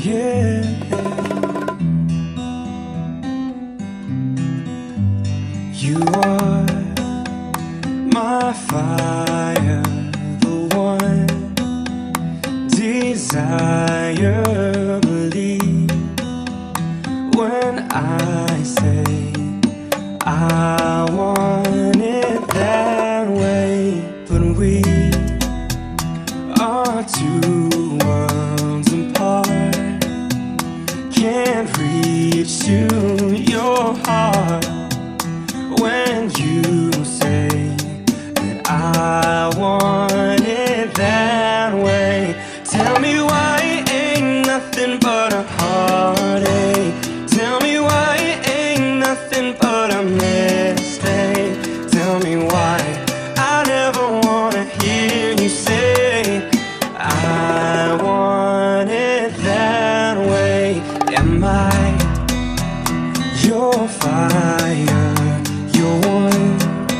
yeah. You are my fire, the one desire. Believe when I say I want it that way. But we are two worlds apart, can't reach to your heart. When you say that I want it that way, tell me why it ain't nothing but a heartache. Tell me why it ain't nothing but a mistake. Tell me why I never wanna hear you say I want it that way. Am I your fire, your one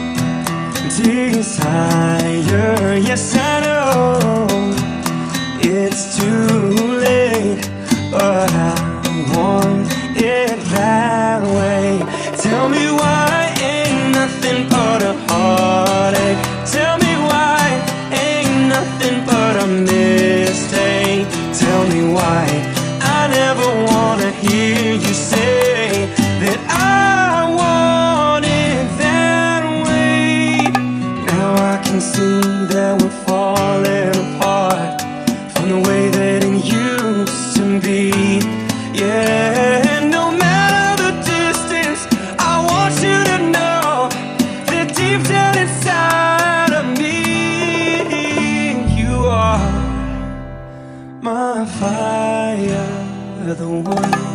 desire? Yes, I know it's too late, but I want it that way. Tell me why ain't nothing but a heartache. Tell me why ain't nothing but a mistake. Tell me why I never wanna hear you say that I want it that way. Now I can see that we're falling apart from the way that it used to be. Yeah, no matter the distance, I want you to know that deep down inside of me, you are my fire, the one